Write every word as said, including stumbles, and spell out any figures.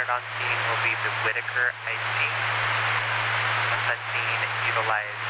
on scene will be the Whitaker I C. Once on scene, utilize